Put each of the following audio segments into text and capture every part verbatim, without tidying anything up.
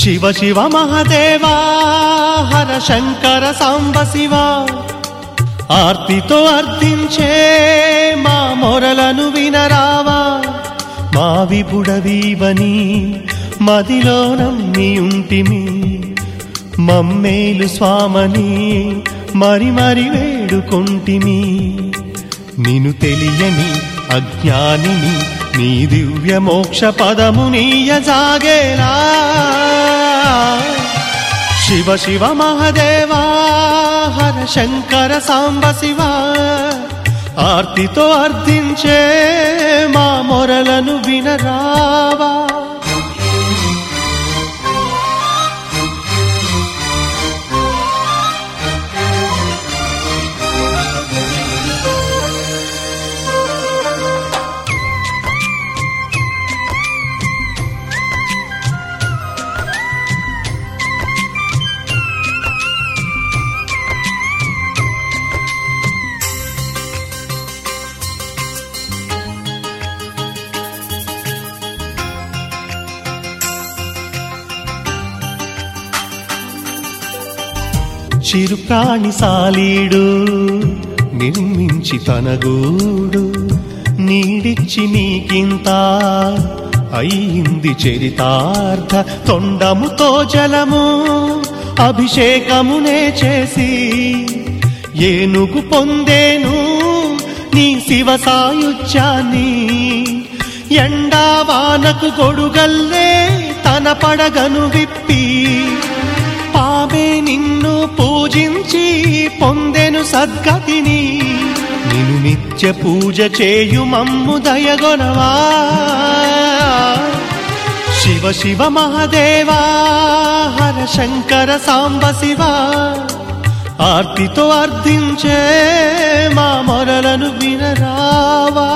శివ శివ మహదేవా హర శంకర సాంబ శివ ఆర్తితో అర్థించే మా మొరలను వినరావా మా విపుడవీవని మదిలో నమ్మి ఉంటిమి మమ్మేలు స్వామని మరి మరి వేడుకొంటిమి నిను తెలియని అజ్ఞానిని నీ దివ్య మోక్ష పదము నీయజాగేలా శివ శివ మహదేవా హర శంకర సాంబ శివ ఆర్తితో అర్థించే మా మొరలను వినరావా చిరుప్రాణి సాలీడు నిర్మించి తన గూడు నీడిచ్చి నీకింత అయింది చరితార్థ తొండముతో జలము అభిషేకమునే చేసి ఏనుగు పొందేను నీ శివ సాయుధ్యాన్ని ఎండావానకు గొడుగల్లే తన పడగను విప్పి పామే నిన్ను పూజించి పొందెను సద్గతిని నిన్ను నిత్య పూజ చేయు మమ్ము దయగొనవా శివ శివ మహదేవా హర శంకర సాంబ శివ ఆర్తితో అర్థించే మా మొరలను వినరావా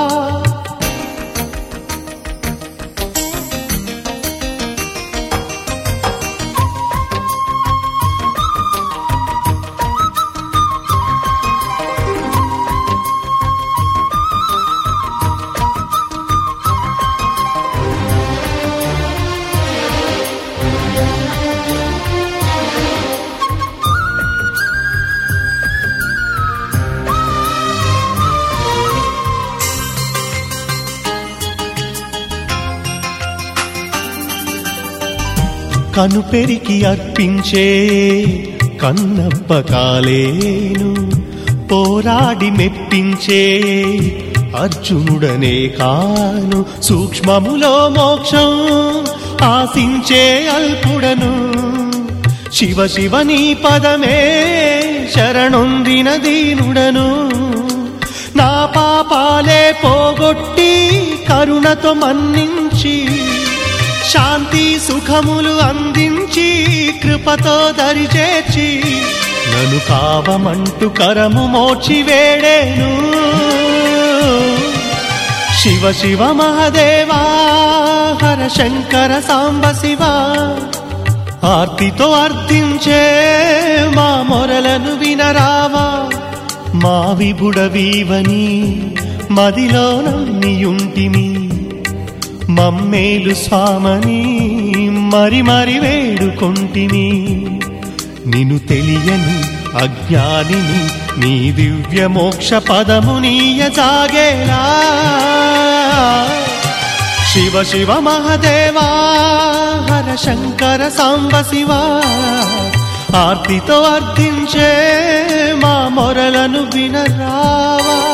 కను పెరికి అర్పించే కన్నప్ప కాలేను పోరాడి మెప్పించే అర్జునుడనే కాను సూక్ష్మములో మోక్షం ఆశించే అల్పుడను శివ శివ నీ పదమే శరణొందిన దీనుడను నా పాపాలే పోగొట్టి కరుణతో మన్నించి శాంతి సుఖములు అందించి కృపతో దరిచేర్చి నన్ను కావమంటూ కరము మోచి వేడేను శివ శివ మహదేవా హర శంకర సాంబ శివ ఆర్తితో అర్థించే మా మొరలను వినరావా మా విబుడవీవని మదిలో నమ్మియుంటిమి మమ్మేలు స్వామని మరి మరి వేడుకొంటిమి నిన్ను తెలియని అజ్ఞానిని నీ దివ్య మోక్ష పదము నీయజాగేలా శివ శివ మహదేవా హర శంకర సాంబ శివ ఆర్తితో అర్థించే మా మొరలను వినరావా